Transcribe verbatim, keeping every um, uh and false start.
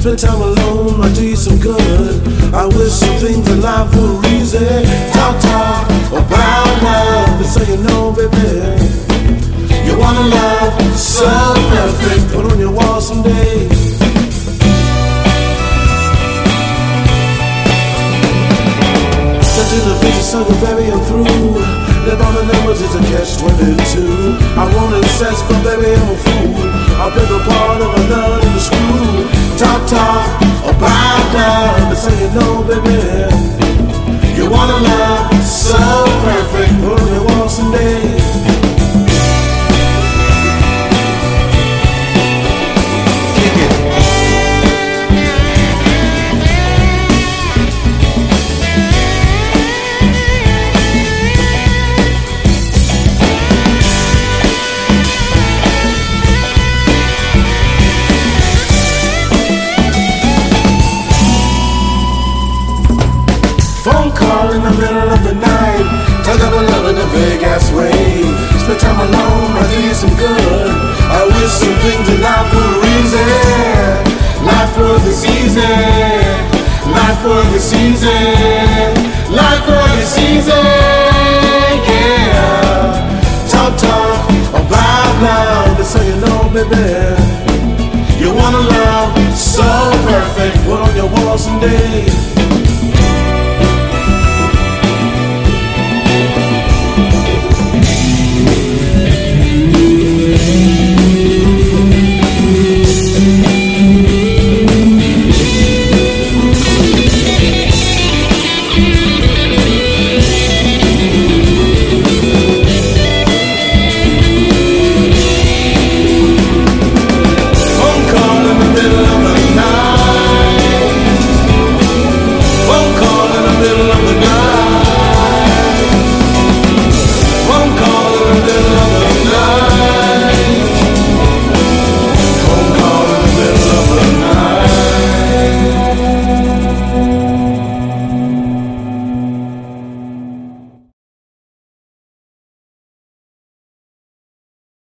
Spend time alone might do you some good. I wish some things in life were easy. Talk, talk about love, and so you know, baby, you wanna love so perfect. Put on your wall someday. Step to the vision, so you baby, I'm through. Live on the numbers, it's a catch twenty-two. I wanted sex, but baby, I'm a fool. I'll be the part of a nut in the screw. Talk, talk about love, and so you know, baby, you wanna love so perfect. Put on your wall someday. Phone call in the middle of the night. Talk about love in a Vegas way. Spend time alone, I do you some good. I wish some things in life were easy. Life was easy. Life was easy. Life was easy. Yeah. Talk, talk about love, and so you know, baby, you wanna love so perfect. Put on your wall someday.